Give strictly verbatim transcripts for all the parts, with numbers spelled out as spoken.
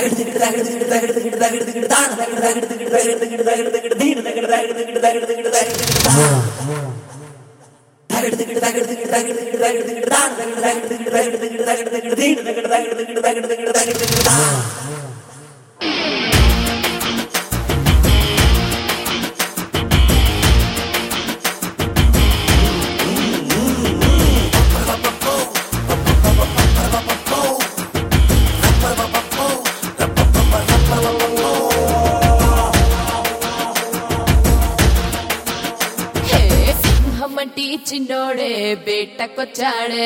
మంటి చిన్నోడే బేటకొచ్చాడే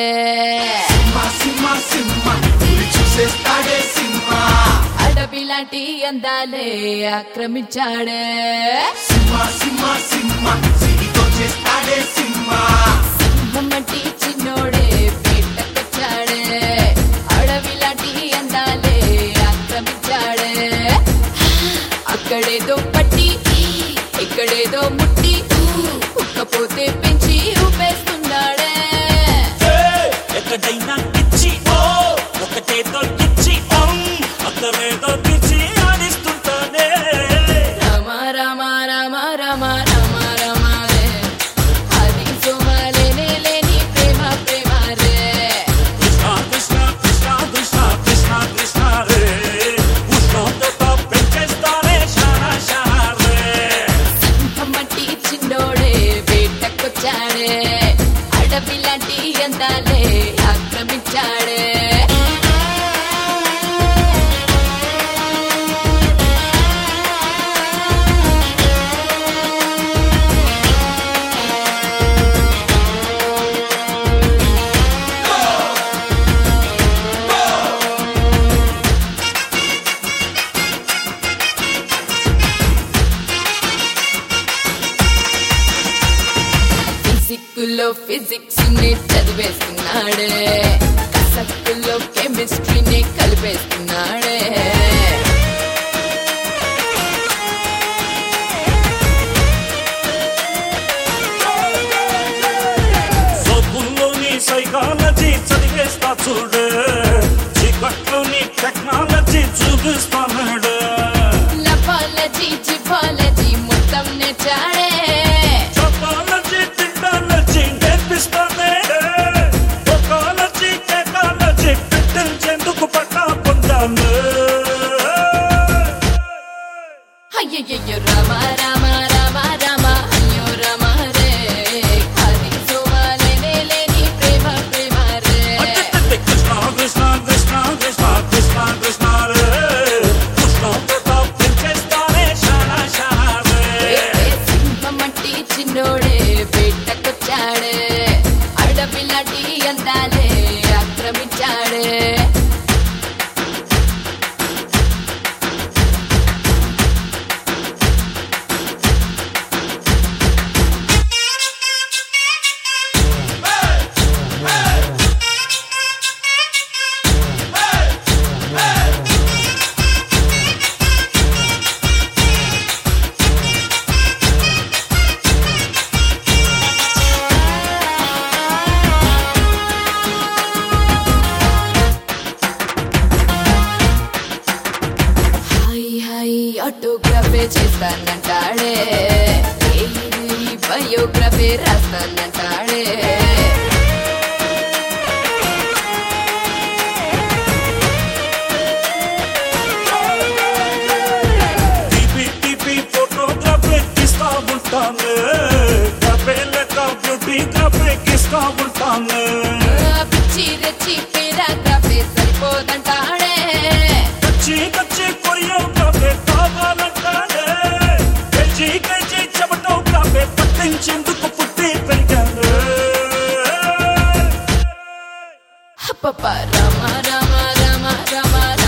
అడవి లాంటి అందాలే ఆక్రమించాడే మంటి చిన్నోడే బేటకొచ్చాడే అడవి లాంటి అందాలే ఆక్రమించాడే అక్కడేదో పట్టి ఇక్కడేదో ముట్టి ఉక్కపోతే పెంచి ఊపేస్తున్నాడే ఎక్కడైనా ఇచ్చి ఓ ఒకటేదో ఇచ్చి అక్కడేదో పిచ్చి ఆడిస్తుంటానే రామ రామ రామ రామ రామ రామ రే అది సోమలేనే లేని ప్రేమ ప్రేమ రే కృష్ణ కృష్ణ కృష్ణ కృష్ణ కృష్ణ కృష్ణ రే ఉష్ణోగ్రత పెంచేస్తానే షారా షారా రే మట్టి చిన్నోడే బేటకొచ్చాడే అడవి లాంటి అందాలే ఆక్రమించాడే ఫిజిక్లో ఫిజిక్స్ ని చదివేస్తున్నాడే కసక్కులో కెమిస్ట్రీని కలిపేస్తున్నాడే సోపుల్లోని సైకాలజీ చదివేస్తా చూడు చీకట్లోని టెక్నాలజీ చూపిస్తాడు లపాలజీ జిపాలజీ మొత్తం నేర్చాడే అయ్యయ్యో రామ రామ రామ రామ అయ్యో రామ రే అది సోమలేనే లేని ప్రేమ ప్రేమ రే కృష్ణ కృష్ణ కృష్ణ కృష్ణ కృష్ణ కృష్ణ రే ఉష్ణోగ్రత పెంచేస్తానే షారా షారా రే సింహమట్టి చిన్నోడే బేటకొచ్చాడే అడవి లాంటి అందాలే ఆక్రమించాడే ఆటోగ్రఫీ చేస్తానంటాడే బయోగ్రఫీ రాస్తానంటాడే ఫోటోగ్రఫీ తీస్తా ఉంటాను బ్యూటీ గ్రఫీ తీస్తా ఉంటాను పిచ్చి రెచ్చి పేరాగ్రఫీ సరిపోదంటాడే కచ్చి కచ్చి కొరియోగ్రఫీ కావాలంటాడే కచ్చి కచ్చి చెమటోగ్రఫీ పట్టించేందుకు పుట్టి పెరిగాను రామ రామ రామ రామ రామ